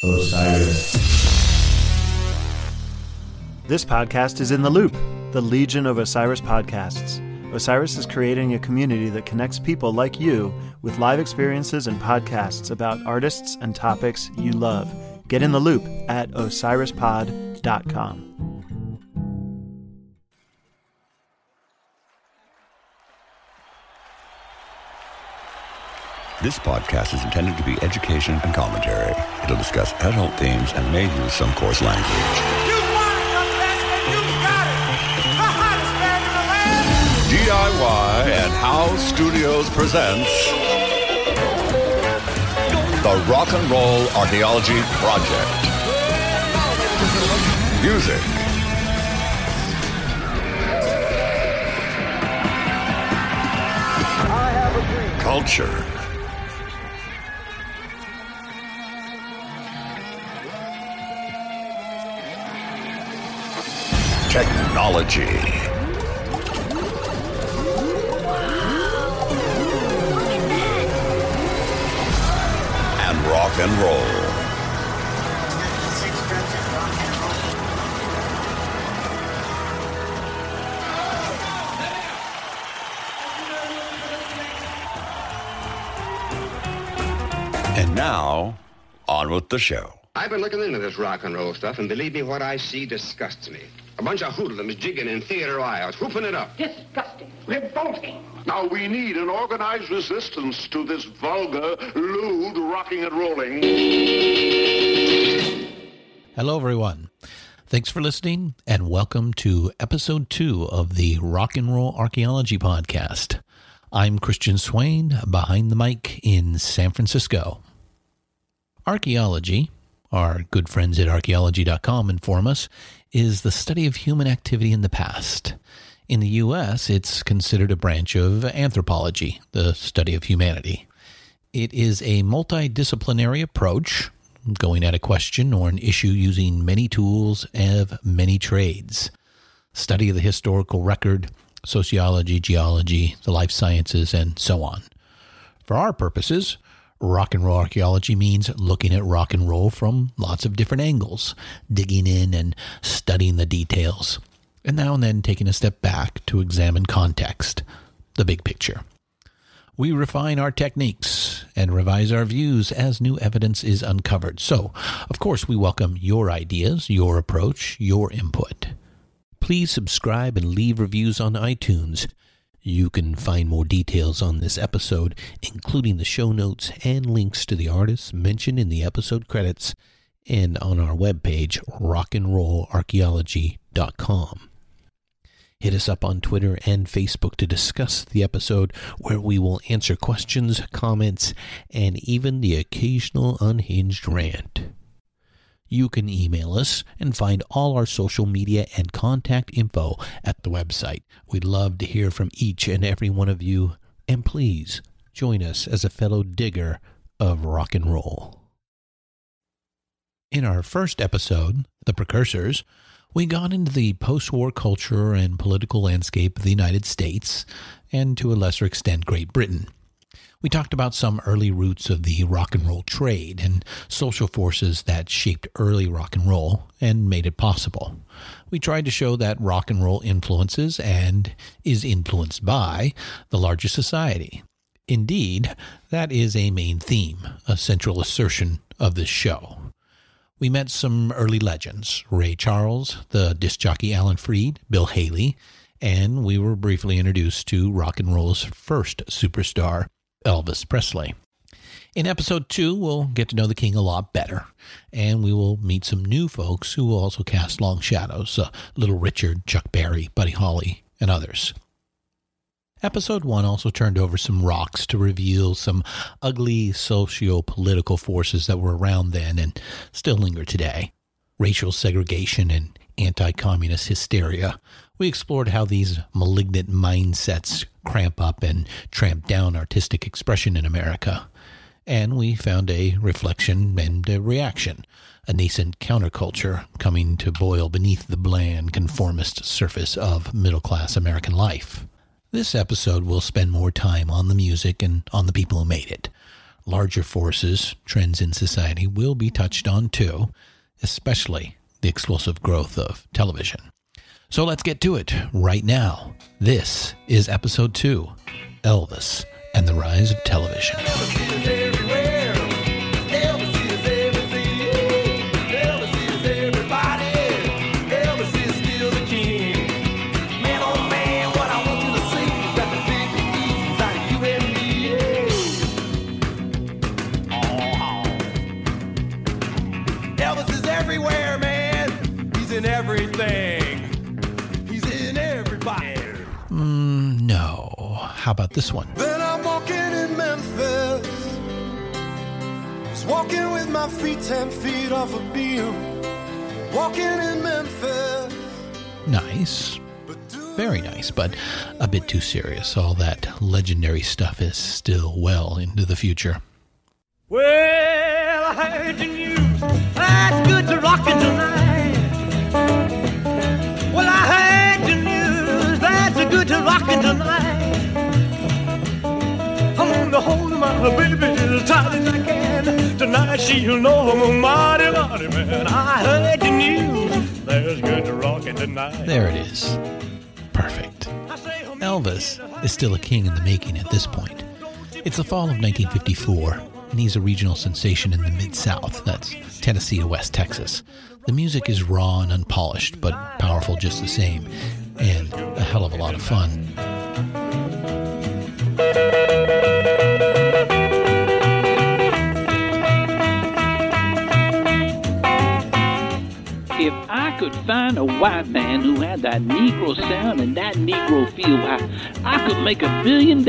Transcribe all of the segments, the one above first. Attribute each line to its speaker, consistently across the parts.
Speaker 1: Osiris.
Speaker 2: This podcast is In the Loop, the Legion of Osiris podcasts. Osiris is creating a community that connects people like you with live experiences and podcasts about artists and topics you love. Get in the loop at osirispod.com.
Speaker 3: This podcast is intended to be education and commentary. It'll discuss adult themes and may use some coarse language.
Speaker 4: You want it, young man, and you got it. The hottest man in the land.
Speaker 3: DIY and House Studios presents the Rock and Roll Archaeology Project. Music.
Speaker 4: I have a dream.
Speaker 3: Culture. Technology. And rock and roll. And now, on with the show.
Speaker 5: I've been looking into this rock and roll stuff, and believe me, what I see disgusts me. A bunch of hoodlums jigging in theater aisles, whooping it up.
Speaker 6: Disgusting. Revolting.
Speaker 7: Now we need an organized resistance to this vulgar, lewd rocking and rolling.
Speaker 8: Hello, everyone. Thanks for listening, and welcome to Episode 2 of the Rock and Roll Archaeology Podcast. I'm Christian Swain, behind the mic in San Francisco. Archaeology, our good friends at archaeology.com inform us, is the study of human activity in the past. In the U.S., it's considered a branch of anthropology, the study of humanity. It is a multidisciplinary approach, going at a question or an issue using many tools of many trades. Study of the historical record, sociology, geology, the life sciences, and so on. For our purposes, rock and roll archaeology means looking at rock and roll from lots of different angles, digging in and studying the details, and now and then taking a step back to examine context, the big picture. We refine our techniques and revise our views as new evidence is uncovered. So, of course, we welcome your ideas, your approach, your input. Please subscribe and leave reviews on iTunes. You can find more details on this episode, including the show notes and links to the artists mentioned in the episode credits, and on our webpage, rockandrollarchaeology.com. Hit us up on Twitter and Facebook to discuss the episode, where we will answer questions, comments, and even the occasional unhinged rant. You can email us and find all our social media and contact info at the website. We'd love to hear from each and every one of you, and please join us as a fellow digger of rock and roll. In our first episode, The Precursors, we got into the post-war culture and political landscape of the United States, and to a lesser extent, Great Britain. We talked about some early roots of the rock and roll trade and social forces that shaped early rock and roll and made it possible. We tried to show that rock and roll influences and is influenced by the larger society. Indeed, that is a main theme, a central assertion of this show. We met some early legends, Ray Charles, the disc jockey Alan Freed, Bill Haley, and we were briefly introduced to rock and roll's first superstar, Elvis Presley. In episode 2, we'll get to know the king a lot better, and we will meet some new folks who will also cast long shadows, Little Richard, Chuck Berry, Buddy Holly, and others. Episode 1 also turned over some rocks to reveal some ugly socio-political forces that were around then and still linger today. Racial segregation and anti-communist hysteria. We explored how these malignant mindsets cramp up and tramp down artistic expression in America. And we found a reflection and a reaction, a nascent counterculture coming to boil beneath the bland, conformist surface of middle-class American life. This episode will spend more time on the music and on the people who made it. larger forces, trends in society will be touched on too, especially the explosive growth of television. So let's get to it right now. This is episode 2, Elvis and the Rise of Television. How about this one?
Speaker 1: Then I'm walking in Memphis, just walking with my feet 10 feet off a beam, walking in Memphis.
Speaker 8: Nice. Very nice, but a bit too serious. All that legendary stuff is still well into the future.
Speaker 4: Well, I heard the news. That's good to rockin' tonight. Well, I heard the news. That's good to rockin' tonight. I'm gonna hold my baby as tight as I can. Tonight she'll know I'm a mighty, mighty man. I heard the news. There's good to rockin' tonight.
Speaker 8: There it is. Perfect. Elvis is still a king in the making at this point. It's the fall of 1954, and he's a regional sensation in the Mid-South. That's Tennessee to West Texas. The music is raw and unpolished, but powerful just the same, and a hell of a lot of fun.
Speaker 9: If I could find a white man who had that Negro sound and that Negro feel, I could make $1 billion.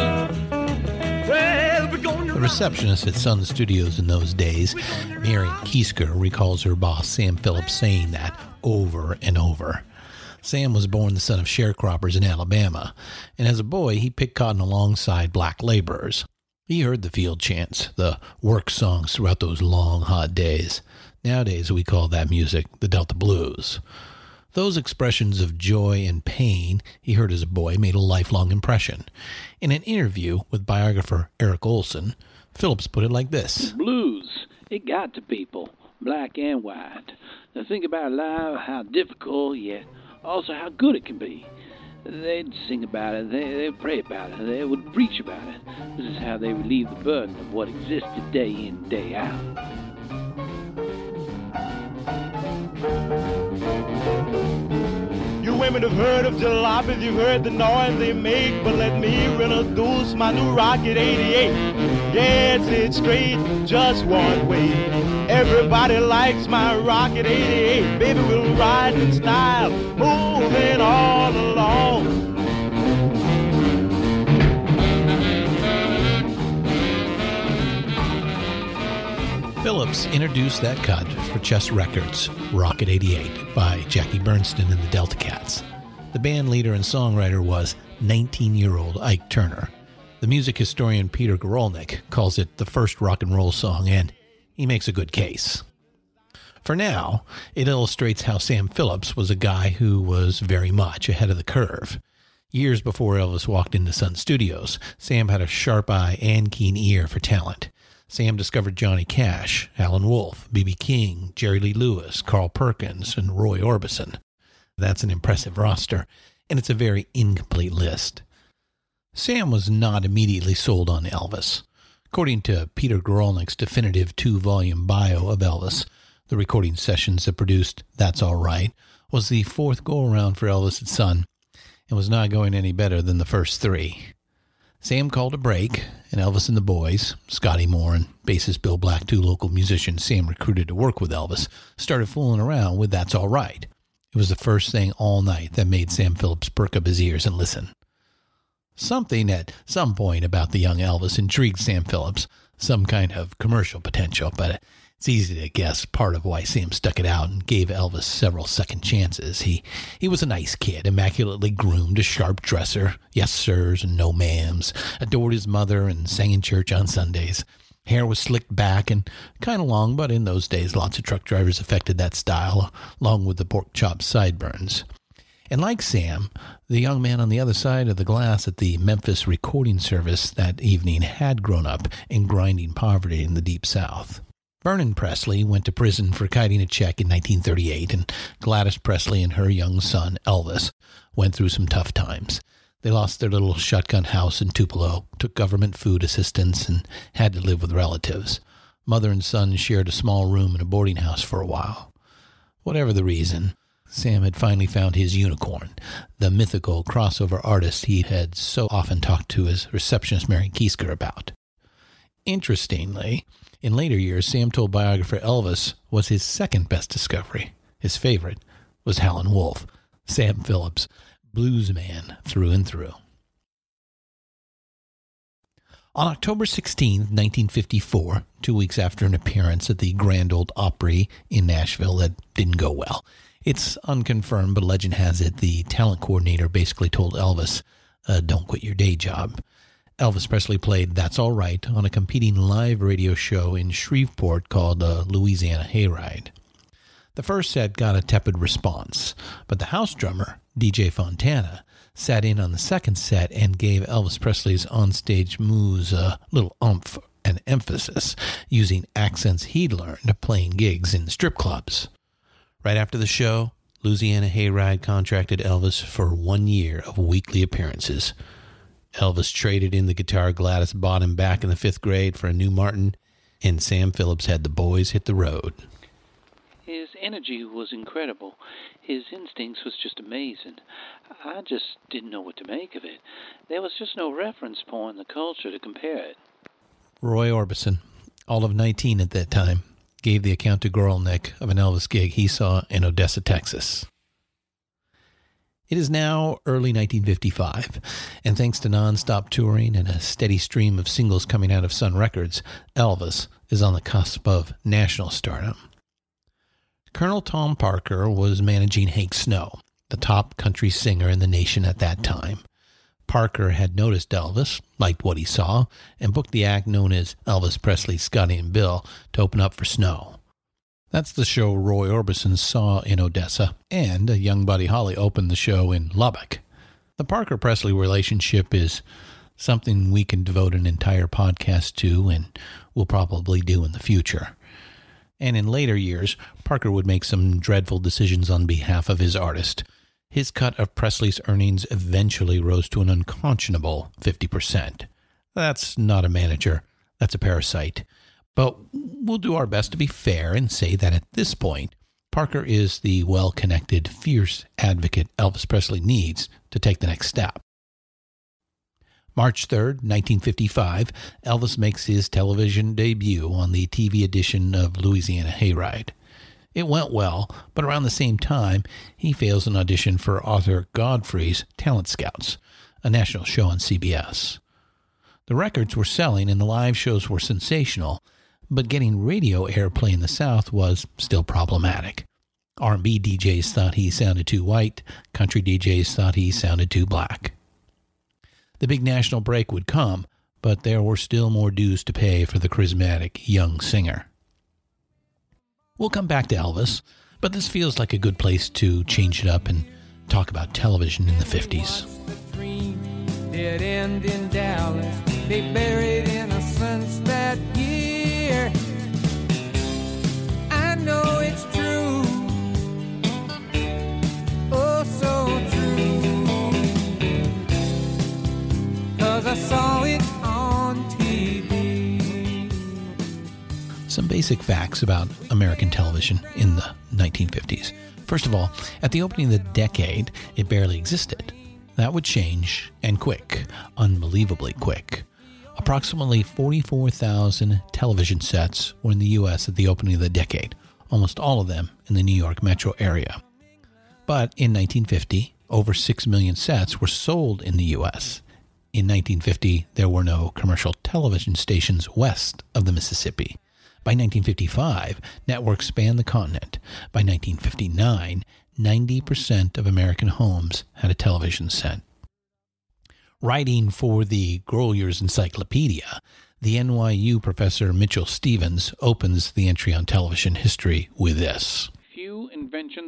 Speaker 8: The receptionist at Sun Studios in those days, Marion Kiesker, recalls her boss Sam Phillips saying that over and over. Sam was born the son of sharecroppers in Alabama, and as a boy he picked cotton alongside black laborers. He heard the field chants, the work songs throughout those long, hot days. Nowadays we call that music the Delta Blues. Those expressions of joy and pain he heard as a boy made a lifelong impression. In an interview with biographer Eric Olson, Phillips put it like this.
Speaker 9: The blues, it got to people, black and white. Now think about life, how difficult, yet also how good it can be. They'd sing about it, they'd pray about it, they would preach about it. This is how they relieved the burden of what existed day in, day out.
Speaker 10: You women have heard of jalopies, you've heard the noise they make, but let me introduce my new Rocket 88. Yes, it's straight, just one way. Everybody likes my Rocket 88. Baby, we'll ride in style, moving all along.
Speaker 8: Phillips introduced that cut for Chess Records, Rocket 88, by Jackie Bernstein and the Delta Cats. The band leader and songwriter was 19-year-old Ike Turner. The music historian Peter Gorolnik calls it the first rock and roll song, and he makes a good case. For now, it illustrates how Sam Phillips was a guy who was very much ahead of the curve. Years before Elvis walked into Sun Studios, Sam had a sharp eye and keen ear for talent. Sam discovered Johnny Cash, Alan Wolf, B.B. King, Jerry Lee Lewis, Carl Perkins, and Roy Orbison. That's an impressive roster, and it's a very incomplete list. Sam was not immediately sold on Elvis. According to Peter Gorolnik's definitive 2-volume bio of Elvis, the recording sessions that produced That's All Right was the fourth go-around for Elvis at Sun, and was not going any better than the first 3. Sam called a break, and Elvis and the boys, Scotty Moore and bassist Bill Black, 2 local musicians Sam recruited to work with Elvis, started fooling around with That's All Right. It was the first thing all night that made Sam Phillips perk up his ears and listen. Something at some point about the young Elvis intrigued Sam Phillips, some kind of commercial potential, but it's easy to guess part of why Sam stuck it out and gave Elvis several second chances. He was a nice kid, immaculately groomed, a sharp dresser, yes sirs and no ma'ams, adored his mother and sang in church on Sundays. Hair was slicked back and kind of long, but in those days lots of truck drivers affected that style, along with the pork chop sideburns. And like Sam, the young man on the other side of the glass at the Memphis recording service that evening had grown up in grinding poverty in the Deep South. Vernon Presley went to prison for kiting a check in 1938, and Gladys Presley and her young son, Elvis, went through some tough times. They lost their little shotgun house in Tupelo, took government food assistance, and had to live with relatives. Mother and son shared a small room in a boarding house for a while. Whatever the reason, Sam had finally found his unicorn, the mythical crossover artist he had so often talked to his receptionist Mary Kiesker about. Interestingly, in later years, Sam told biographer Elvis was his second best discovery. His favorite was Howlin' Wolf, Sam Phillips, blues man through and through. On October 16, 1954, 2 weeks after an appearance at the Grand Ole Opry in Nashville that didn't go well, it's unconfirmed, but legend has it the talent coordinator basically told Elvis, don't quit your day job. Elvis Presley played That's All Right on a competing live radio show in Shreveport called Louisiana Hayride. The first set got a tepid response, but the house drummer, DJ Fontana, sat in on the second set and gave Elvis Presley's onstage moves a little oomph and emphasis, using accents he'd learned playing gigs in strip clubs. Right after the show, Louisiana Hayride contracted Elvis for 1 year of weekly appearances. Elvis traded in the guitar Gladys bought him back in the 5th grade for a new Martin, and Sam Phillips had the boys hit the road.
Speaker 9: His energy was incredible. His instincts was just amazing. I just didn't know what to make of it. There was just no reference point in the culture to compare it.
Speaker 8: Roy Orbison, all of 19 at that time, gave the account to Gorelnik of an Elvis gig he saw in Odessa, Texas. It is now early 1955, and thanks to non-stop touring and a steady stream of singles coming out of Sun Records, Elvis is on the cusp of national stardom. Colonel Tom Parker was managing Hank Snow, the top country singer in the nation at that time. Parker had noticed Elvis, liked what he saw, and booked the act known as Elvis Presley, Scotty and Bill to open up for Snow. That's the show Roy Orbison saw in Odessa, and young Buddy Holly opened the show in Lubbock. The Parker-Presley relationship is something we can devote an entire podcast to, and will probably do in the future. And in later years, Parker would make some dreadful decisions on behalf of his artist. His cut of Presley's earnings eventually rose to an unconscionable 50%. That's not a manager, that's a parasite. But we'll do our best to be fair and say that at this point, Parker is the well-connected, fierce advocate Elvis Presley needs to take the next step. March 3rd, 1955, Elvis makes his television debut on the TV edition of Louisiana Hayride. It went well, but around the same time, he fails an audition for Arthur Godfrey's Talent Scouts, a national show on CBS. The records were selling and the live shows were sensational, but getting radio airplay in the South was still problematic. R&B DJs thought he sounded too white, country DJs thought he sounded too black. The big national break would come, but there were still more dues to pay for the charismatic young singer. We'll come back to Elvis, but this feels like a good place to change it up and talk about television in the 50s.
Speaker 11: Dead end in Dallas, they buried innocence that year. I know it's true, oh so true, 'cause I saw it on TV.
Speaker 8: Some basic facts about American television in the 1950s. First of all, at the opening of the decade, it barely existed. That would change, and quick, unbelievably quick. Approximately 44,000 television sets were in the U.S. at the opening of the decade, almost all of them in the New York metro area. But in 1950, over 6 million sets were sold in the U.S. In 1950, there were no commercial television stations west of the Mississippi. By 1955, networks spanned the continent. By 1959, 90% of American homes had a television set. Writing for the Groliers Encyclopedia, the NYU professor Mitchell Stevens opens the entry on television history with this.
Speaker 12: Few inventions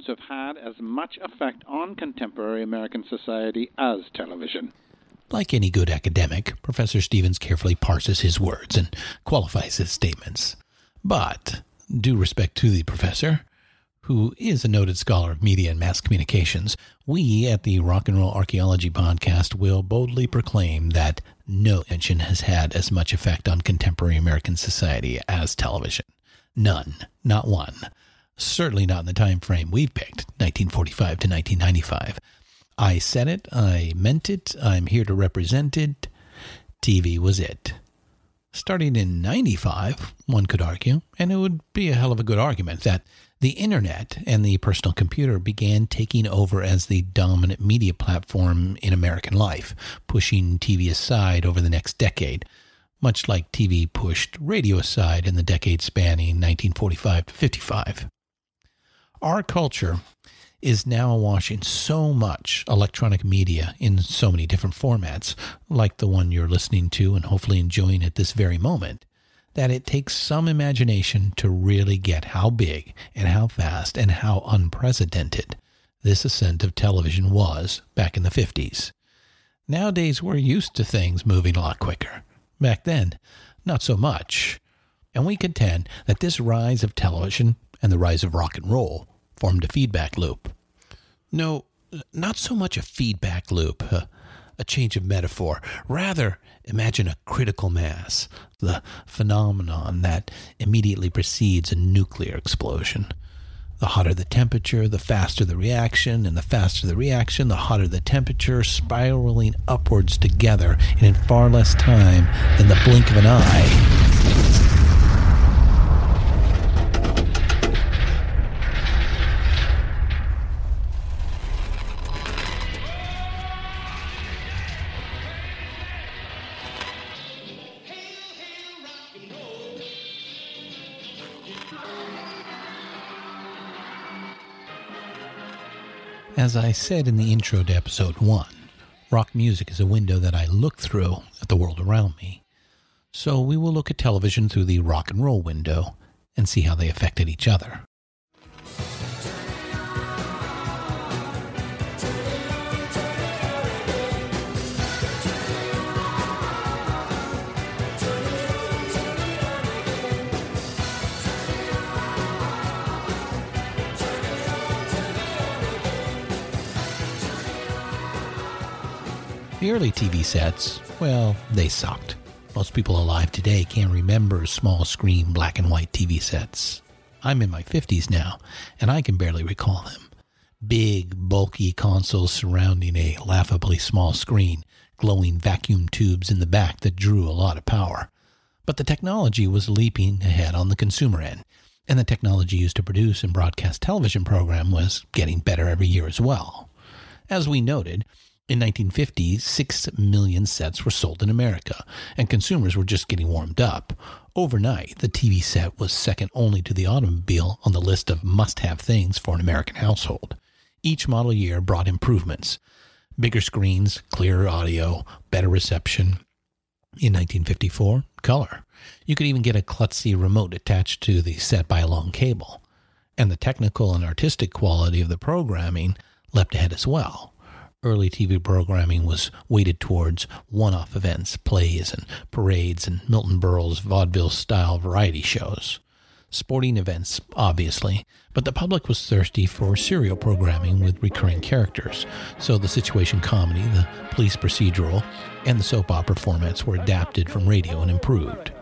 Speaker 12: have had as much effect on contemporary American society as television.
Speaker 8: Like any good academic, Professor Stevens carefully parses his words and qualifies his statements. But, due respect to the professor, who is a noted scholar of media and mass communications, we at the Rock and Roll Archaeology Podcast will boldly proclaim that no invention has had as much effect on contemporary American society as television. None. Not one. Certainly not in the time frame we've picked, 1945 to 1995. I said it, I meant it, I'm here to represent it. TV was it. Starting in 95, one could argue, and it would be a hell of a good argument, that the internet and the personal computer began taking over as the dominant media platform in American life, pushing TV aside over the next decade, much like TV pushed radio aside in the decade spanning 1945 to 55. Our culture is now awash in so much electronic media in so many different formats, like the one you're listening to and hopefully enjoying at this very moment, that it takes some imagination to really get how big and how fast and how unprecedented this ascent of television was back in the 50s. Nowadays, we're used to things moving a lot quicker. Back then, not so much. And we contend that this rise of television and the rise of rock and roll formed a feedback loop. No, not so much a feedback loop, a change of metaphor. Rather, imagine a critical mass, the phenomenon that immediately precedes a nuclear explosion. The hotter the temperature, the faster the reaction, and the faster the reaction, the hotter the temperature, spiraling upwards together and in far less time than the blink of an eye. As I said in the intro to episode 1, rock music is a window that I look through at the world around me. So we will look at television through the rock and roll window and see how they affected each other. The early TV sets, well, they sucked. Most people alive today can't remember small screen black and white TV sets. I'm in my 50s now, and I can barely recall them. Big, bulky consoles surrounding a laughably small screen, glowing vacuum tubes in the back that drew a lot of power. But the technology was leaping ahead on the consumer end, and the technology used to produce and broadcast television program was getting better every year as well. As we noted, in 1950, 6 million sets were sold in America, and consumers were just getting warmed up. Overnight, the TV set was second only to the automobile on the list of must-have things for an American household. Each model year brought improvements. Bigger screens, clearer audio, better reception. In 1954, color. You could even get a klutzy remote attached to the set by a long cable. And the technical and artistic quality of the programming leapt ahead as well. Early TV programming was weighted towards one-off events, plays and parades, and Milton Berle's vaudeville-style variety shows. Sporting events, obviously, but the public was thirsty for serial programming with recurring characters, so the situation comedy, the police procedural, and the soap opera formats were adapted from radio and improved.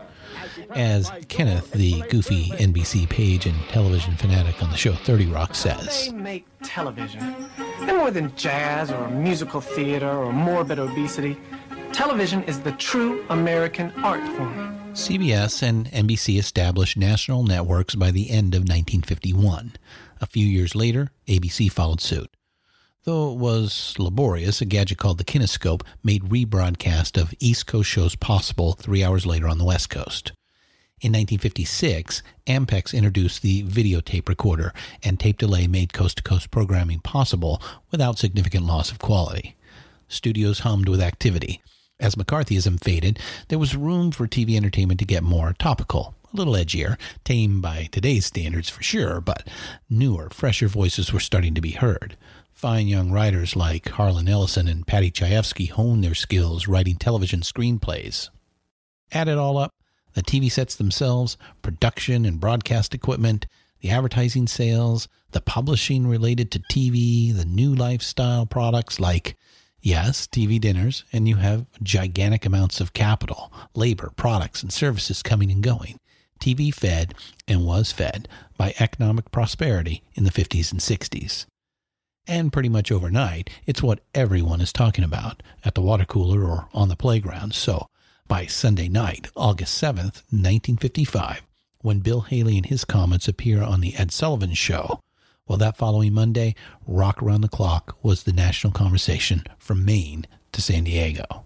Speaker 8: As Kenneth, the goofy NBC page and television fanatic on the show 30 Rock says,
Speaker 13: They make television. They're more than jazz or musical theater or morbid obesity. Television is the true American art form.
Speaker 8: CBS and NBC established national networks by the end of 1951. A few years later, ABC followed suit. Though it was laborious, a gadget called the Kinescope made rebroadcast of East Coast shows possible 3 hours later on the West Coast. In 1956, Ampex introduced the videotape recorder, and tape delay made coast-to-coast programming possible without significant loss of quality. Studios hummed with activity. As McCarthyism faded, there was room for TV entertainment to get more topical, a little edgier, tame by today's standards for sure, but newer, fresher voices were starting to be heard. Fine young writers like Harlan Ellison and Patty Chayefsky honed their skills writing television screenplays. Add it all up, the TV sets themselves, production and broadcast equipment, the advertising sales, the publishing related to TV, the new lifestyle products like, yes, TV dinners, and you have gigantic amounts of capital, labor, products, and services coming and going. TV fed and was fed by economic prosperity in the 50s and 60s. And pretty much overnight, it's what everyone is talking about at the water cooler or on the playground. So by Sunday night, August 7th, 1955, when Bill Haley and his comments appear on the Ed Sullivan Show, well, that following Monday, Rock Around the Clock was the national conversation from Maine to San Diego.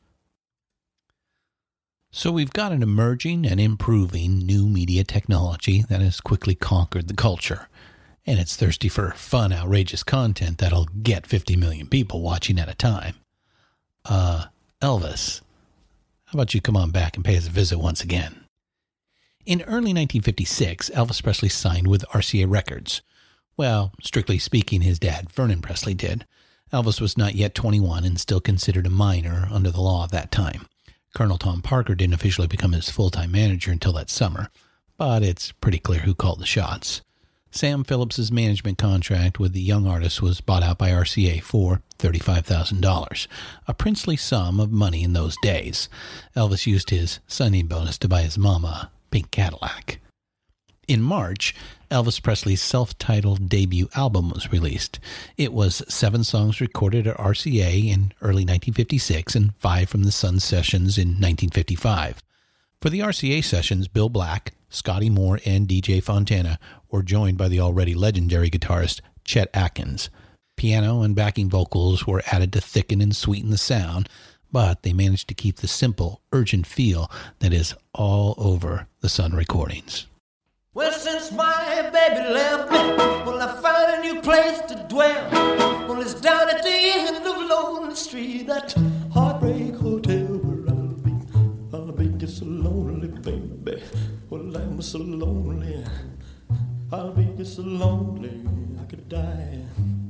Speaker 8: So we've got an emerging and improving new media technology that has quickly conquered the culture. And it's thirsty for fun, outrageous content that'll get 50 million people watching at a time. Elvis, how about you come on back and pay us a visit once again? In early 1956, Elvis Presley signed with RCA Records. Well, strictly speaking, his dad, Vernon Presley, did. Elvis was not yet 21 and still considered a minor under the law at that time. Colonel Tom Parker didn't officially become his full-time manager until that summer, but it's pretty clear who called the shots. Sam Phillips's management contract with the young artist was bought out by RCA for $35,000, a princely sum of money in those days. Elvis used his signing bonus to buy his mama a pink Cadillac. In March, Elvis Presley's self-titled debut album was released. It was 7 songs recorded at RCA in early 1956 and 5 from the Sun Sessions in 1955. For the RCA sessions, Bill Black, Scotty Moore, and DJ Fontana were joined by the already legendary guitarist Chet Atkins. Piano and backing vocals were added to thicken and sweeten the sound, but they managed to keep the simple, urgent feel that is all over the Sun recordings.
Speaker 11: Well, since my baby left me, well, I found a new place to dwell. Well, it's down at the end of Lonely Street, that Heartbreak Hotel where I'll be just so lonely, baby. Well, I'm so lonely, I'll be just so lonely, I could die.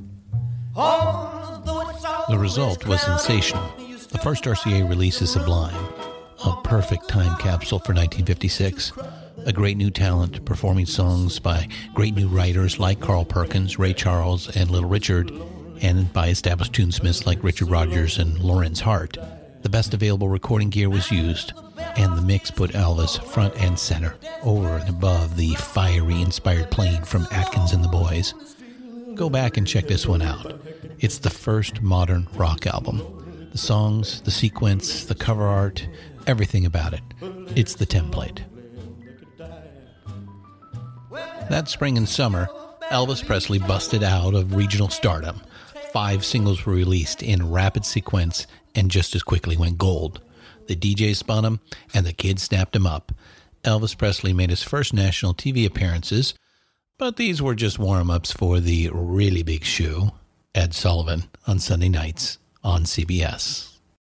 Speaker 8: The result was sensational. The first RCA release is Sublime, a perfect time capsule for 1956. A great new talent performing songs by great new writers like Carl Perkins, Ray Charles, and Little Richard, and by established tunesmiths like Richard Rodgers and Lorenz Hart. The best available recording gear was used, and the mix put Elvis front and center, over and above the fiery inspired playing from Atkins and the Boys. Go back and check this one out. It's the first modern rock album. The songs, the sequence, the cover art, everything about it. It's the template. That spring and summer, Elvis Presley busted out of regional stardom. 5 singles were released in rapid sequence and just as quickly went gold. The DJ spun him, and the kids snapped him up. Elvis Presley made his first national TV appearances, but these were just warm-ups for the really big shoe, Ed Sullivan, on Sunday nights on CBS.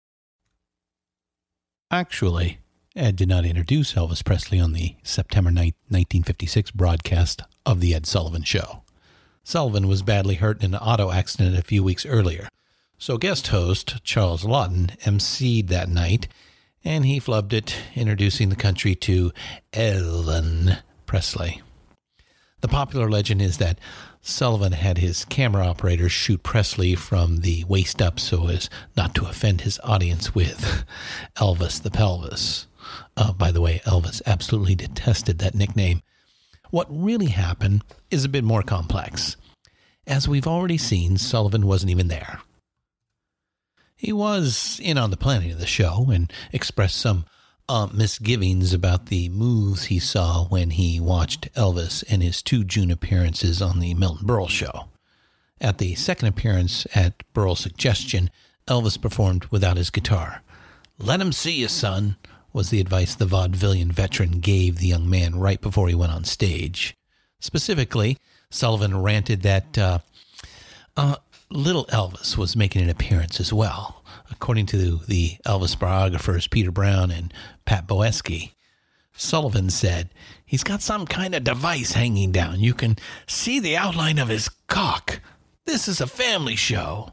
Speaker 8: Actually, Ed did not introduce Elvis Presley on the September 9, 1956 broadcast of The Ed Sullivan Show. Sullivan was badly hurt in an auto accident a few weeks earlier, so guest host Charles Lawton emceed that night, and he flubbed it, introducing the country to Elvin Presley. The popular legend is that Sullivan had his camera operator shoot Presley from the waist up so as not to offend his audience with Elvis the Pelvis. By the way, Elvis absolutely detested that nickname. What really happened is a bit more complex. As we've already seen, Sullivan wasn't even there. He was in on the planning of the show and expressed some misgivings about the moves he saw when he watched Elvis and his 2 June appearances on the Milton Berle Show. At the second appearance, at Berle's suggestion, Elvis performed without his guitar. "Let him see you, son," was the advice the vaudevillian veteran gave the young man right before he went on stage. Specifically, Sullivan ranted that Little Elvis was making an appearance as well. According to the Elvis biographers Peter Brown and Pat Boesky, Sullivan said, "He's got some kind of device hanging down. You can see the outline of his cock. This is a family show."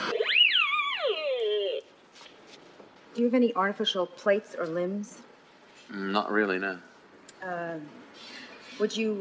Speaker 14: Do you have any artificial plates or limbs?
Speaker 15: Not really, no.
Speaker 14: Would you,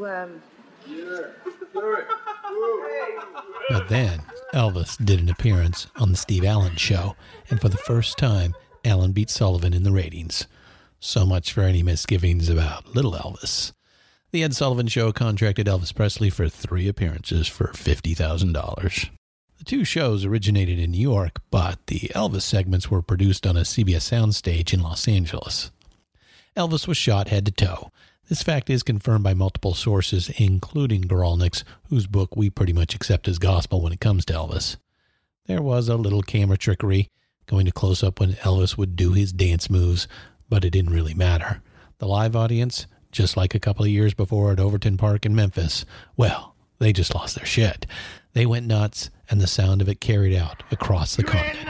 Speaker 8: But then Elvis did an appearance on the Steve Allen Show, and for the first time, Allen beat Sullivan in the ratings. So much for any misgivings about Little Elvis. The Ed Sullivan Show contracted Elvis Presley for 3 appearances for $50,000. The 2 shows originated in New York, but the Elvis segments were produced on a CBS soundstage in Los Angeles. Elvis was shot head to toe. This fact is confirmed by multiple sources, including Guralnick's, whose book we pretty much accept as gospel when it comes to Elvis. There was a little camera trickery, going to close up when Elvis would do his dance moves, but it didn't really matter. The live audience, just like a couple of years before at Overton Park in Memphis, well, they just lost their shit. They went nuts, and the sound of it carried out across the continent.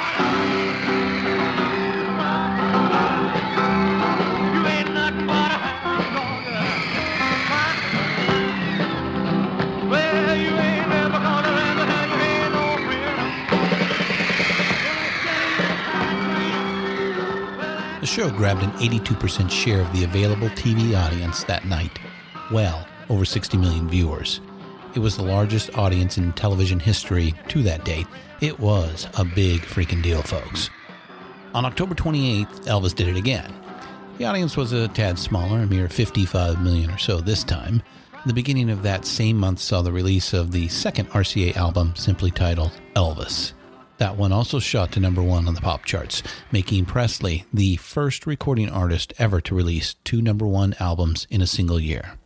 Speaker 8: The show grabbed an 82% share of the available TV audience that night, well over 60 million viewers. It was the largest audience in television history to that date. It was a big freaking deal, folks. On October 28th, Elvis did it again. The audience was a tad smaller, a mere 55 million or so this time. The beginning of that same month saw the release of the second RCA album, simply titled Elvis. That one also shot to number 1 on the pop charts, making Presley the first recording artist ever to release 2 number 1 albums in a single year.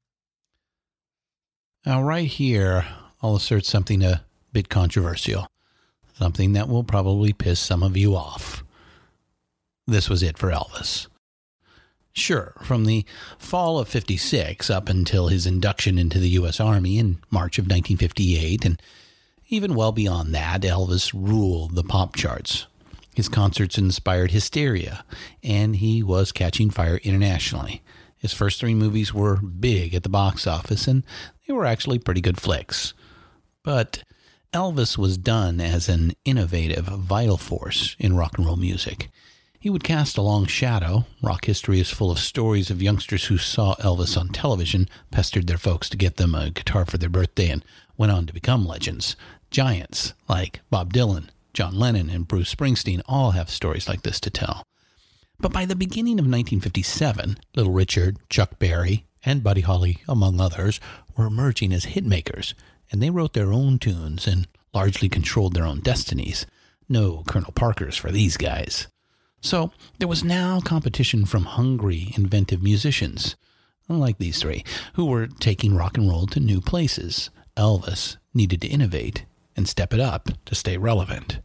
Speaker 8: Now, right here, I'll assert something a bit controversial, something that will probably piss some of you off. This was it for Elvis. Sure, from the fall of '56 up until his induction into the U.S. Army in March of 1958, and even well beyond that, Elvis ruled the pop charts. His concerts inspired hysteria, and he was catching fire internationally. His first 3 movies were big at the box office, and they were actually pretty good flicks. But Elvis was done as an innovative, vital force in rock and roll music. He would cast a long shadow. Rock history is full of stories of youngsters who saw Elvis on television, pestered their folks to get them a guitar for their birthday, and went on to become legends. Giants like Bob Dylan, John Lennon, and Bruce Springsteen all have stories like this to tell. But by the beginning of 1957, Little Richard, Chuck Berry, and Buddy Holly, among others, were emerging as hitmakers, and they wrote their own tunes and largely controlled their own destinies. No Colonel Parkers for these guys. So there was now competition from hungry, inventive musicians, unlike these 3, who were taking rock and roll to new places. Elvis needed to innovate and step it up to stay relevant.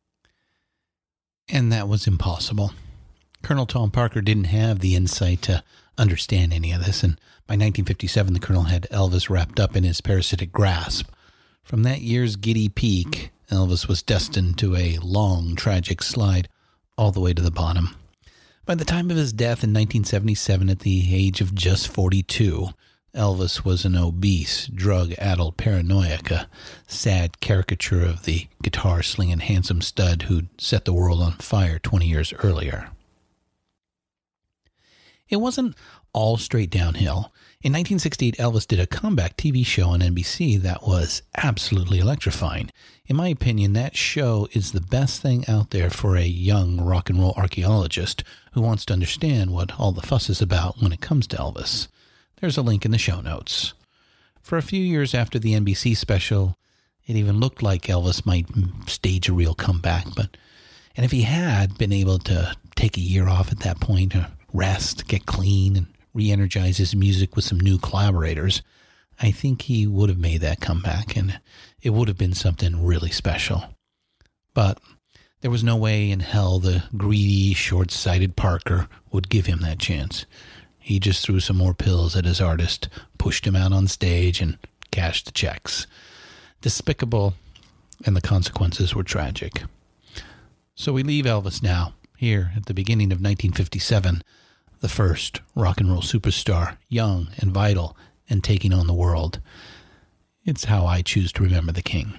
Speaker 8: And that was impossible. Colonel Tom Parker didn't have the insight to understand any of this, and by 1957 the Colonel had Elvis wrapped up in his parasitic grasp. From that year's giddy peak, Elvis was destined to a long, tragic slide all the way to the bottom. By the time of his death in 1977 at the age of just 42, Elvis was an obese, drug-addled paranoiac, a sad caricature of the guitar-slinging handsome stud who'd set the world on fire 20 years earlier. It wasn't all straight downhill. In 1968, Elvis did a comeback TV show on NBC that was absolutely electrifying. In my opinion, that show is the best thing out there for a young rock and roll archaeologist who wants to understand what all the fuss is about when it comes to Elvis. There's a link in the show notes. For a few years after the NBC special, it even looked like Elvis might stage a real comeback, and if he had been able to take a year off at that point, rest, get clean, and re-energize his music with some new collaborators, I think he would have made that comeback, and it would have been something really special. But there was no way in hell the greedy, short-sighted Parker would give him that chance. He just threw some more pills at his artist, pushed him out on stage, and cashed the checks. Despicable, and the consequences were tragic. So we leave Elvis now, here at the beginning of 1957, the first rock and roll superstar, young and vital and taking on the world. It's how I choose to remember the king.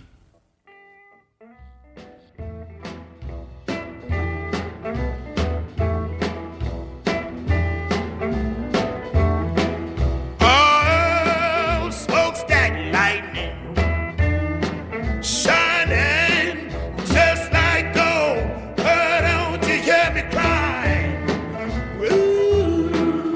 Speaker 1: Oh, smokestack lightning, shining just like gold. But don't you hear me cry? Woo,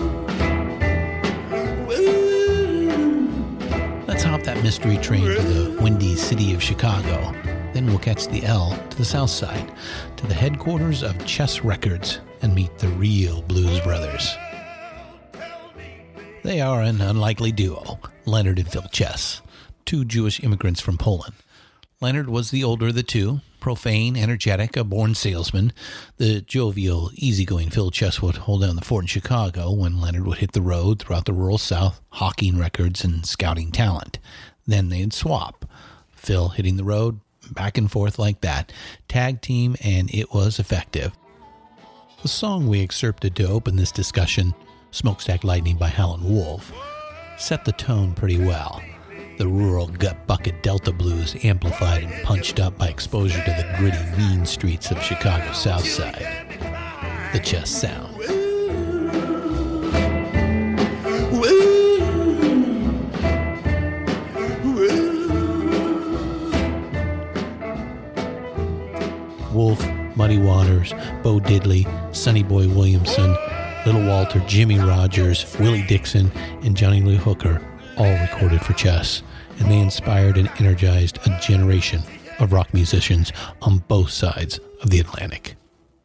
Speaker 1: woo.
Speaker 8: Let's hop that mystery train to the windy city of Chicago. Then we'll catch the L to the south side, to the headquarters of Chess Records, and meet the real Blues Brothers. They are an unlikely duo, Leonard and Phil Chess, two Jewish immigrants from Poland. Leonard was the older of the two, profane, energetic, a born salesman. The jovial, easygoing Phil Chess would hold down the fort in Chicago when Leonard would hit the road throughout the rural South, hawking records and scouting talent. Then they'd swap. Phil hitting the road, back and forth like that. Tag team, and it was effective. The song we excerpted to open this discussion, Smokestack Lightning by Howlin' Wolf, set the tone pretty well. The rural gut bucket Delta blues amplified and punched up by exposure to the gritty, mean streets of Chicago's South Side. The Chess sound. Wolf, Muddy Waters, Bo Diddley, Sonny Boy Williamson, Little Walter, Jimmy Rogers, Willie Dixon, and Johnny Lee Hooker all recorded for Chess, and they inspired and energized a generation of rock musicians on both sides of the Atlantic.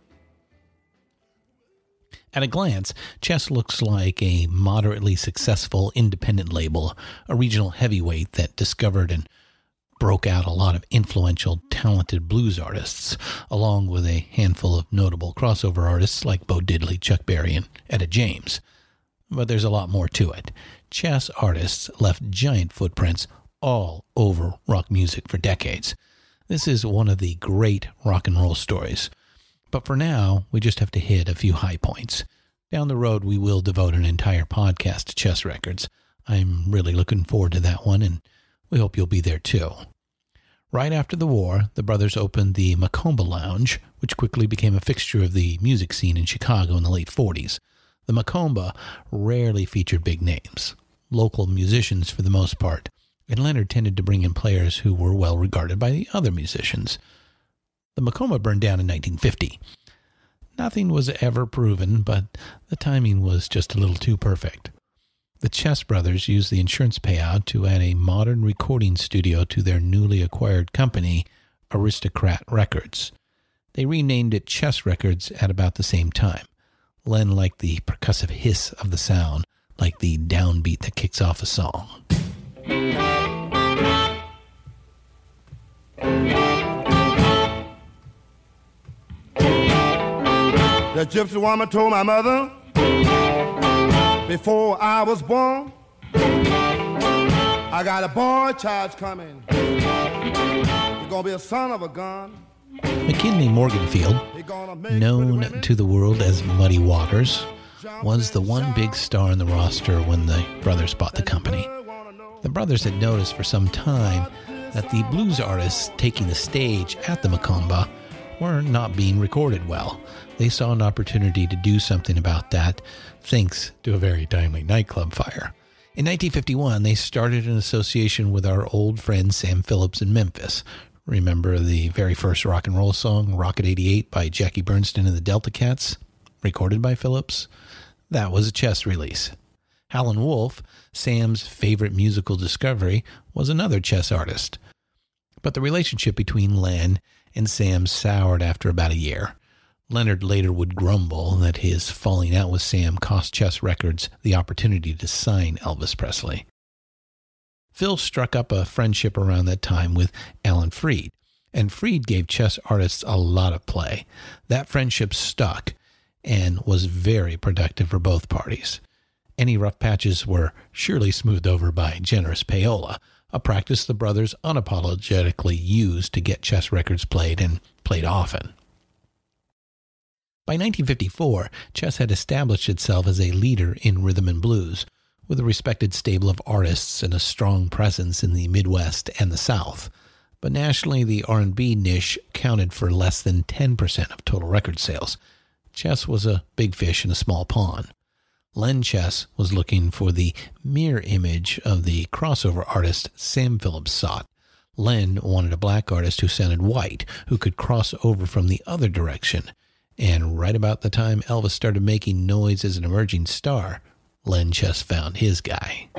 Speaker 8: At a glance, Chess looks like a moderately successful independent label, a regional heavyweight that discovered and broke out a lot of influential, talented blues artists, along with a handful of notable crossover artists like Bo Diddley, Chuck Berry, and Etta James. But there's a lot more to it. Chess artists left giant footprints all over rock music for decades. This is one of the great rock and roll stories. But for now, we just have to hit a few high points. Down the road, we will devote an entire podcast to Chess Records. I'm really looking forward to that one, and we hope you'll be there too. Right after the war, the brothers opened the Macomba Lounge, which quickly became a fixture of the music scene in Chicago in the late 40s. The Macomba rarely featured big names, local musicians for the most part, and Leonard tended to bring in players who were well regarded by the other musicians. The Macomba burned down in 1950. Nothing was ever proven, but the timing was just a little too perfect. The Chess brothers used the insurance payout to add a modern recording studio to their newly acquired company, Aristocrat Records. They renamed it Chess Records at about the same time. Len liked the percussive hiss of the sound, like the downbeat that kicks off a song.
Speaker 1: The gypsy woman told my mother before I was born, I got a boy child coming. He's gonna be a son of a gun.
Speaker 8: McKinley Morganfield, known to the world as Muddy Waters, was the one big star in the roster when the brothers bought the company. The brothers had noticed for some time that the blues artists taking the stage at the Macomba were not being recorded well. They saw an opportunity to do something about that, thanks to a very timely nightclub fire. In 1951, they started an association with our old friend Sam Phillips in Memphis. Remember the very first rock and roll song, Rocket 88 by Jackie Bernstein and the Delta Cats, recorded by Phillips? That was a Chess release. Howlin' Wolf, Sam's favorite musical discovery, was another Chess artist. But the relationship between Len and Sam soured after about a year. Leonard later would grumble that his falling out with Sam cost Chess Records the opportunity to sign Elvis Presley. Phil struck up a friendship around that time with Alan Freed, and Freed gave Chess artists a lot of play. That friendship stuck and was very productive for both parties. Any rough patches were surely smoothed over by generous payola, a practice the brothers unapologetically used to get Chess Records played, and played often. By 1954, Chess had established itself as a leader in rhythm and blues, with a respected stable of artists and a strong presence in the Midwest and the South. But nationally, the R&B niche counted for less than 10% of total record sales. Chess was a big fish in a small pond. Len Chess was looking for the mirror image of the crossover artist Sam Phillips sought. Len wanted a black artist who sounded white, who could cross over from the other direction. And right about the time Elvis started making noise as an emerging star, Len Chess found his guy.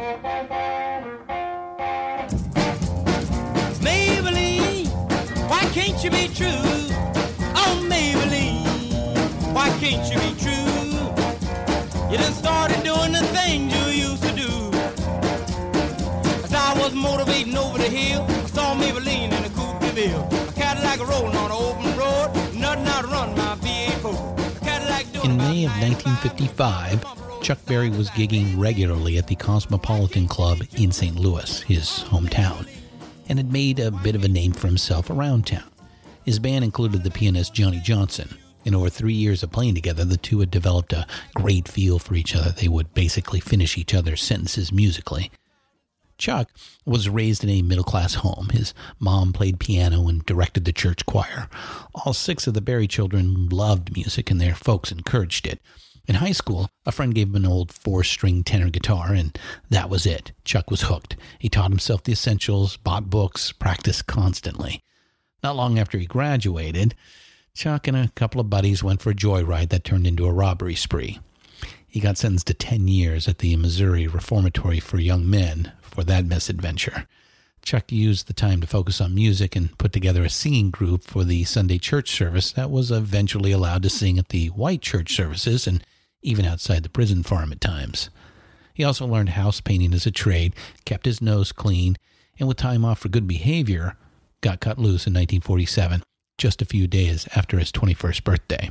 Speaker 11: Maybelline, why can't you be true? Oh, Maybelline, why can't you be true? You done started doing the things you used to do. As I was motivating over the hill, I saw Maybelline in a coupe de ville. A Cadillac rolling on an open road, nothing out to run my V8 Cadillac doing.
Speaker 8: In May of 1955, Chuck Berry was gigging regularly at the Cosmopolitan Club in St. Louis, his hometown, and had made a bit of a name for himself around town. His band included the pianist Johnny Johnson. In over 3 years of playing together, the two had developed a great feel for each other. They would basically finish each other's sentences musically. Chuck was raised in a middle-class home. His mom played piano and directed the church choir. All 6 of the Berry children loved music, and their folks encouraged it. In high school, a friend gave him an old 4-string tenor guitar, and that was it. Chuck was hooked. He taught himself the essentials, bought books, practiced constantly. Not long after he graduated, Chuck and a couple of buddies went for a joyride that turned into a robbery spree. He got sentenced to 10 years at the Missouri Reformatory for Young Men for that misadventure. Chuck used the time to focus on music and put together a singing group for the Sunday church service that was eventually allowed to sing at the white church services and even outside the prison farm at times. He also learned house painting as a trade, kept his nose clean, and with time off for good behavior, got cut loose in 1947, just a few days after his 21st birthday.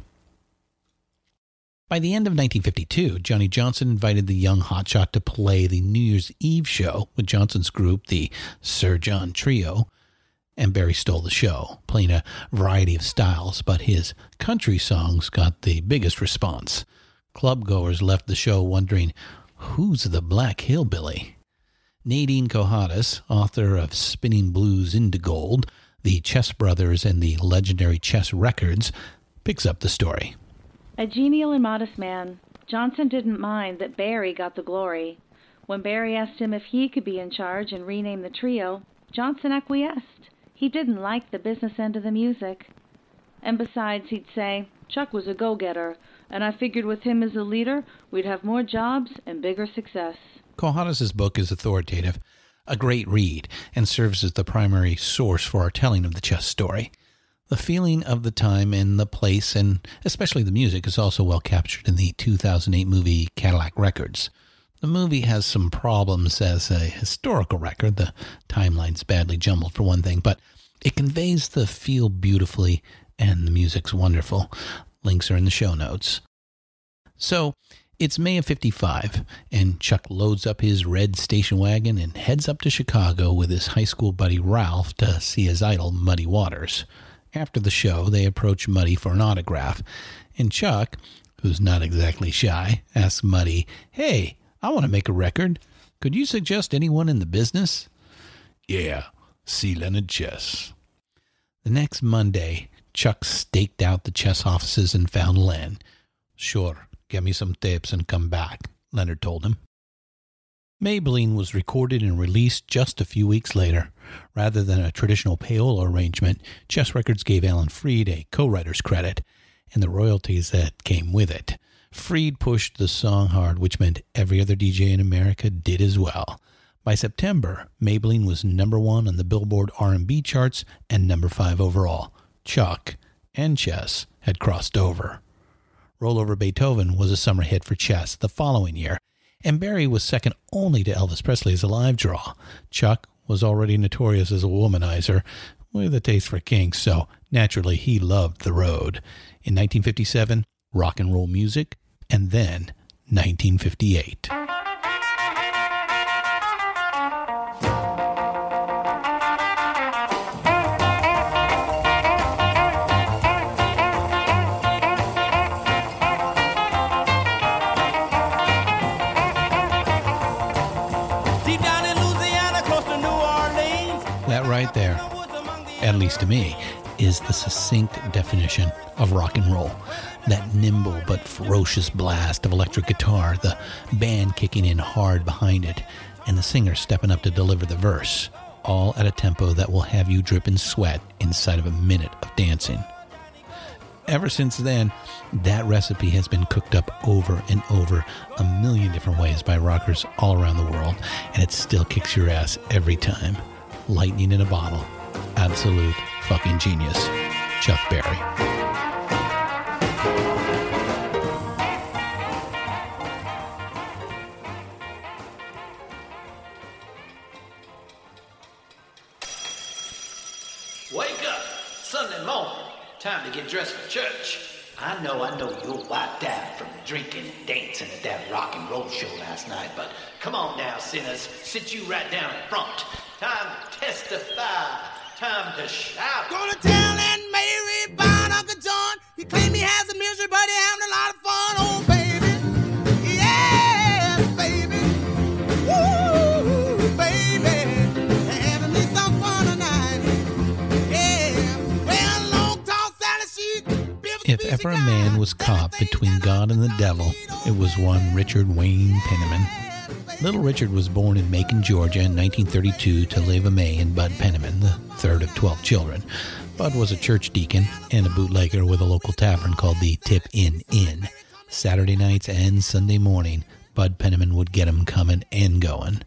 Speaker 8: By the end of 1952, Johnny Johnson invited the young hotshot to play the New Year's Eve show with Johnson's group, the Sir John Trio, and Berry stole the show, playing a variety of styles, but his country songs got the biggest response. Clubgoers left the show wondering, who's the black hillbilly? Nadine Cohadas, author of Spinning Blues into Gold, the Chess Brothers, and the legendary Chess Records, picks up the story.
Speaker 16: A genial and modest man, Johnson didn't mind that Berry got the glory. When Berry asked him if he could be in charge and rename the trio, Johnson acquiesced. He didn't like the business end of the music. And besides, he'd say, Chuck was a go-getter, and I figured with him as a leader, we'd have more jobs and bigger success.
Speaker 8: Cohadas' book is authoritative, a great read, and serves as the primary source for our telling of the chess story. The feeling of the time and the place, and especially the music, is also well captured in the 2008 movie Cadillac Records. The movie has some problems as a historical record. The timeline's badly jumbled for one thing, but it conveys the feel beautifully, and the music's wonderful. Links are in the show notes. So, it's May of 55, and Chuck loads up his red station wagon and heads up to Chicago with his high school buddy Ralph to see his idol Muddy Waters. After the show, they approach Muddy for an autograph, and Chuck, who's not exactly shy, asks Muddy, "Hey, I want to make a record. Could you suggest anyone in the business?" "Yeah, see Leonard Chess." The next Monday, Chuck staked out the Chess offices and found Len. "Sure, get me some tapes and come back," Leonard told him. Maybelline was recorded and released just a few weeks later. Rather than a traditional payola arrangement, Chess Records gave Alan Freed a co-writer's credit and the royalties that came with it. Freed pushed the song hard, which meant every other DJ in America did as well. By September, Maybelline was #1 on the Billboard R&B charts and #5 overall. Chuck and Chess had crossed over. Roll Over Beethoven was a summer hit for Chess the following year, and Berry was second only to Elvis Presley as a live draw. Chuck was already notorious as a womanizer with a taste for kinks, so naturally he loved the road. In 1957, rock and roll music, and then 1958. That right there, at least to me, is the succinct definition of rock and roll. That nimble but ferocious blast of electric guitar, the band kicking in hard behind it, and the singer stepping up to deliver the verse, all at a tempo that will have you dripping sweat inside of a minute of dancing. Ever since then, that recipe has been cooked up over and over a million different ways by rockers all around the world, and it still kicks your ass every time. Lightning in a bottle. Absolute fucking genius. Chuck Berry.
Speaker 17: Wake up, Sunday morning. Time to get dressed for church. I know you're wiped out from drinking and dancing at that rock and roll show last night, but come on now, sinners. Sit you right down in front. Time to testify. Time to shout.
Speaker 11: Gonna tell Aunt Mary about Uncle John. He claimed he has a misery, but he having a lot of fun. Oh, baby. Yes, baby. Woo, baby. Having me some fun tonight. Yeah. Well, long tall Sally, she...
Speaker 8: If ever a man was caught between God and the devil, it was one Richard Wayne Penniman. Little Richard was born in Macon, Georgia in 1932 to Leva Mae and Bud Penniman, the third of 12 children. Bud was a church deacon and a bootlegger with a local tavern called the Tip Inn Inn. Saturday nights and Sunday morning, Bud Penniman would get him coming and going.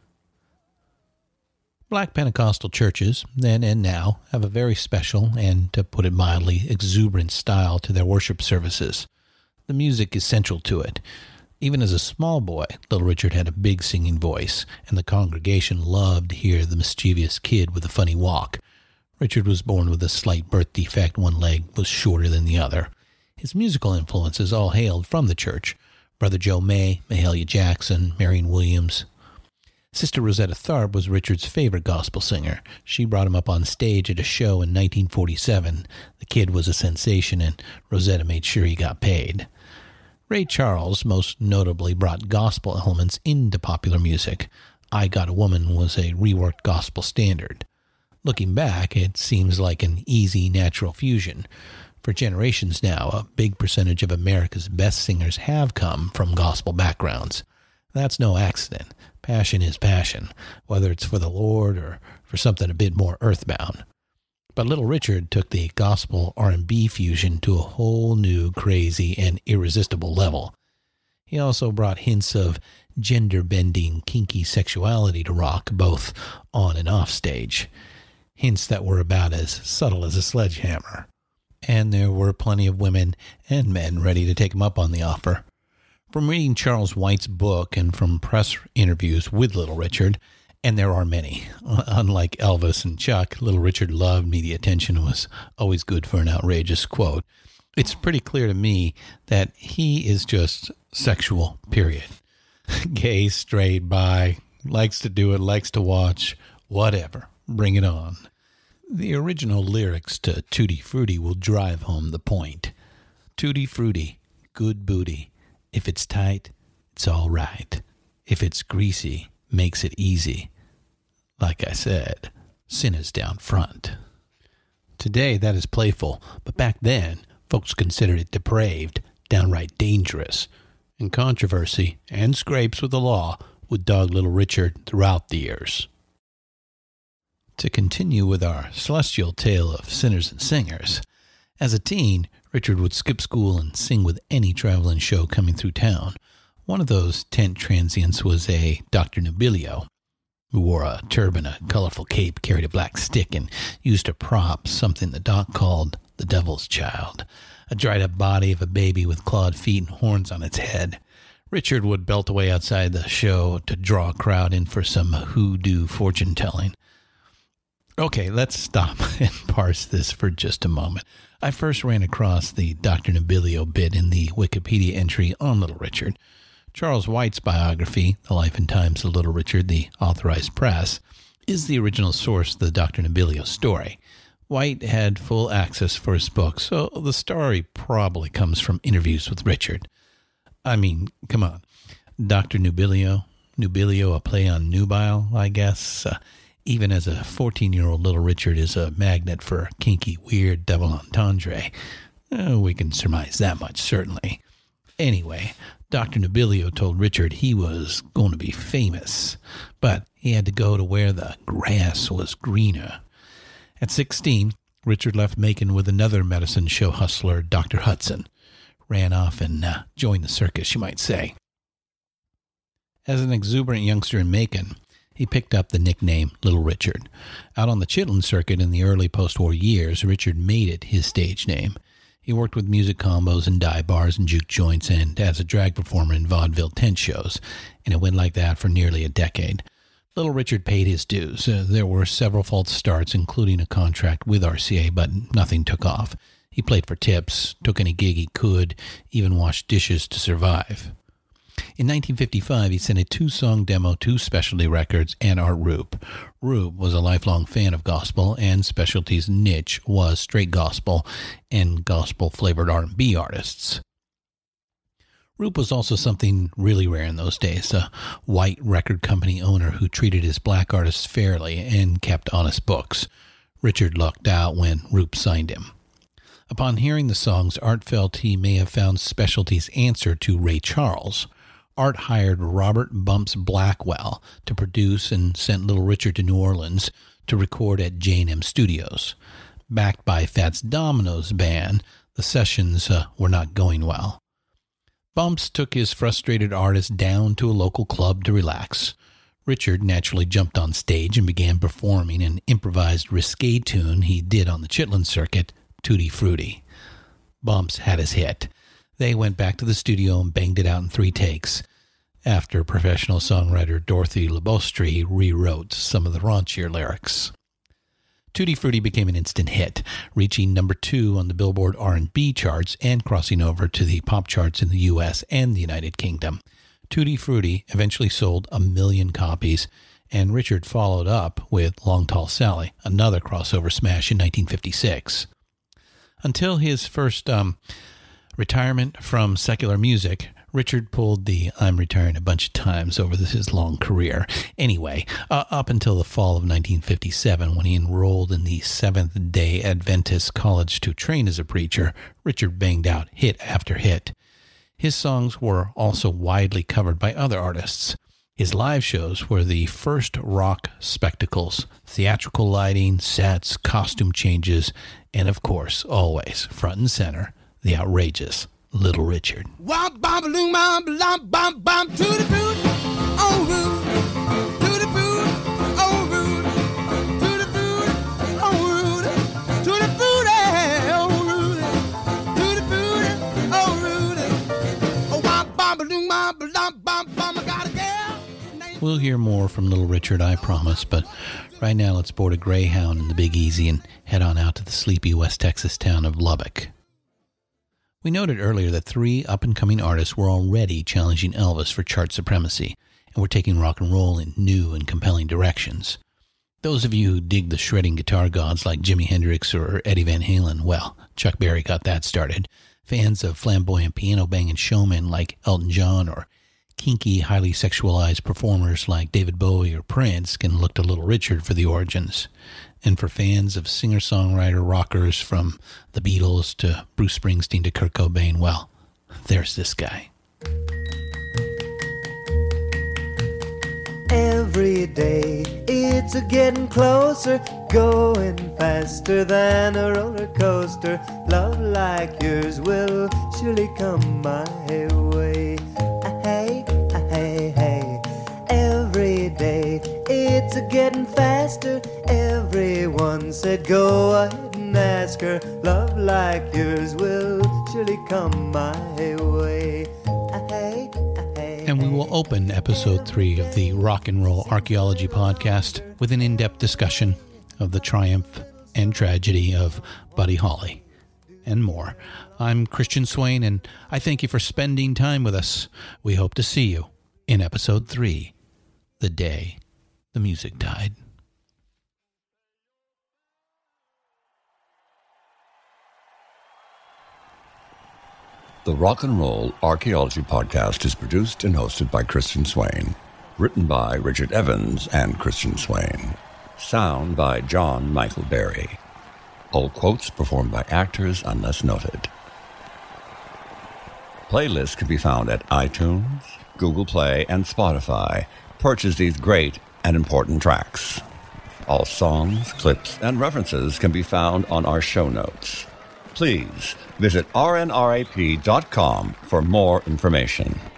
Speaker 8: Black Pentecostal churches, then and now, have a very special and, to put it mildly, exuberant style to their worship services. The music is central to it. Even as a small boy, Little Richard had a big singing voice, and the congregation loved to hear the mischievous kid with a funny walk. Richard was born with a slight birth defect. One leg was shorter than the other. His musical influences all hailed from the church. Brother Joe May, Mahalia Jackson, Marion Williams. Sister Rosetta Tharpe was Richard's favorite gospel singer. She brought him up on stage at a show in 1947. The kid was a sensation, and Rosetta made sure he got paid. Ray Charles most notably brought gospel elements into popular music. I Got a Woman was a reworked gospel standard. Looking back, it seems like an easy, natural fusion. For generations now, a big percentage of America's best singers have come from gospel backgrounds. That's no accident. Passion is passion, whether it's for the Lord or for something a bit more earthbound. But Little Richard took the gospel R&B fusion to a whole new, crazy, and irresistible level. He also brought hints of gender-bending, kinky sexuality to rock, both on and off stage. Hints that were about as subtle as a sledgehammer. And there were plenty of women and men ready to take him up on the offer. From reading Charles White's book and from press interviews with Little Richard, and there are many. Unlike Elvis and Chuck, Little Richard loved media attention and was always good for an outrageous quote. It's pretty clear to me that he is just sexual, period. Gay, straight, bi, likes to do it, likes to watch, whatever. Bring it on. The original lyrics to Tutti Frutti will drive home the point. Tutti Frutti, good booty. If it's tight, it's all right. If it's greasy, makes it easy. Like I said, sin is down front. Today, that is playful, but back then, folks considered it depraved, downright dangerous. And controversy and scrapes with the law would dog Little Richard throughout the years. To continue with our celestial tale of sinners and singers, as a teen, Richard would skip school and sing with any traveling show coming through town. One of those tent transients was a Dr. Nobilio, who wore a turban, a colorful cape, carried a black stick, and used a prop, something the doc called the Devil's Child, a dried-up body of a baby with clawed feet and horns on its head. Richard would belt away outside the show to draw a crowd in for some hoodoo fortune-telling. Okay, let's stop and parse this for just a moment. I first ran across the Dr. Nobilio bit in the Wikipedia entry on Little Richard. Charles White's biography, The Life and Times of Little Richard, the authorized press, is the original source of the Dr. Nobilio story. White had full access for his book, so the story probably comes from interviews with Richard. I mean, come on. Dr. Nobilio, a play on nubile, I guess. Even as a 14-year-old, Little Richard is a magnet for kinky, weird double entendre. We can surmise that much, certainly. Anyway, Dr. Nobilio told Richard he was going to be famous, but he had to go to where the grass was greener. At 16, Richard left Macon with another medicine show hustler, Dr. Hudson. Ran off and joined the circus, you might say. As an exuberant youngster in Macon, he picked up the nickname Little Richard. Out on the Chitlin circuit in the early post-war years, Richard made it his stage name. He worked with music combos and dive bars and juke joints and as a drag performer in vaudeville tent shows, and it went like that for nearly a decade. Little Richard paid his dues. There were several false starts, including a contract with RCA, but nothing took off. He played for tips, took any gig he could, even washed dishes to survive. In 1955, he sent a 2-song demo to Specialty Records and Art Rube. Rube was a lifelong fan of gospel, and Specialty's niche was straight gospel and gospel-flavored R&B artists. Rube was also something really rare in those days, a white record company owner who treated his black artists fairly and kept honest books. Richard lucked out when Rube signed him. Upon hearing the songs, Art felt he may have found Specialty's answer to Ray Charles. Art hired Robert Bumps Blackwell to produce and sent Little Richard to New Orleans to record at J&M Studios. Backed by Fats Domino's band, the sessions were not going well. Bumps took his frustrated artist down to a local club to relax. Richard naturally jumped on stage and began performing an improvised risque tune he did on the Chitlin circuit, Tutti Frutti. Bumps had his hit. They went back to the studio and banged it out in 3 takes, after professional songwriter Dorothy Labostri rewrote some of the raunchier lyrics. Tutti Frutti became an instant hit, reaching number 2 on the Billboard R&B charts and crossing over to the pop charts in the U.S. and the United Kingdom. Tutti Frutti eventually sold 1 million copies, and Richard followed up with Long Tall Sally, another crossover smash in 1956. Until his first retirement from secular music, Richard pulled the I'm retiring a bunch of times over his long career. Anyway, up until the fall of 1957, when he enrolled in the Seventh-day Adventist College to train as a preacher, Richard banged out hit after hit. His songs were also widely covered by other artists. His live shows were the first rock spectacles, theatrical lighting, sets, costume changes, and of course, always, front and center, the outrageous Little Richard.
Speaker 1: Womp bom loom bom bom bom bom to the boot, oh rude, to the boot, oh rude, to the boot, oh rude, to the boot, oh rude, to the boot, oh rude, oh womp bom loom bom bom bom bom. I got a girl.
Speaker 8: We'll hear more from Little Richard, I promise, but right now let's board a Greyhound in the Big Easy and head on out to the sleepy West Texas town of Lubbock. We noted earlier that 3 up-and-coming artists were already challenging Elvis for chart supremacy and were taking rock and roll in new and compelling directions. Those of you who dig the shredding guitar gods like Jimi Hendrix or Eddie Van Halen, well, Chuck Berry got that started. Fans of flamboyant piano-banging showmen like Elton John or kinky, highly sexualized performers like David Bowie or Prince can look to Little Richard for the origins. And for fans of singer-songwriter rockers from the Beatles to Bruce Springsteen to Kurt Cobain, well, there's this guy.
Speaker 11: Every day it's a getting closer, going faster than a roller coaster. Love like yours will surely come my way. Hey, hey, hey. Every day it's a getting faster. Everyone said go ahead and ask her. Love like yours will surely come my way. Hey, hey.
Speaker 8: And we will open episode 3 of the Rock and Roll Archaeology Podcast with an in-depth discussion of the triumph and tragedy of Buddy Holly and more. I'm Christian Swain, and I thank you for spending time with us. We hope to see you in episode 3, The Day the Music Died.
Speaker 3: The Rock and Roll Archaeology Podcast is produced and hosted by Christian Swain. Written by Richard Evans and Christian Swain. Sound by John Michael Barry. All quotes performed by actors unless noted. Playlists can be found at iTunes, Google Play, and Spotify. Purchase these great and important tracks. All songs, clips, and references can be found on our show notes. Please visit rnrap.com for more information.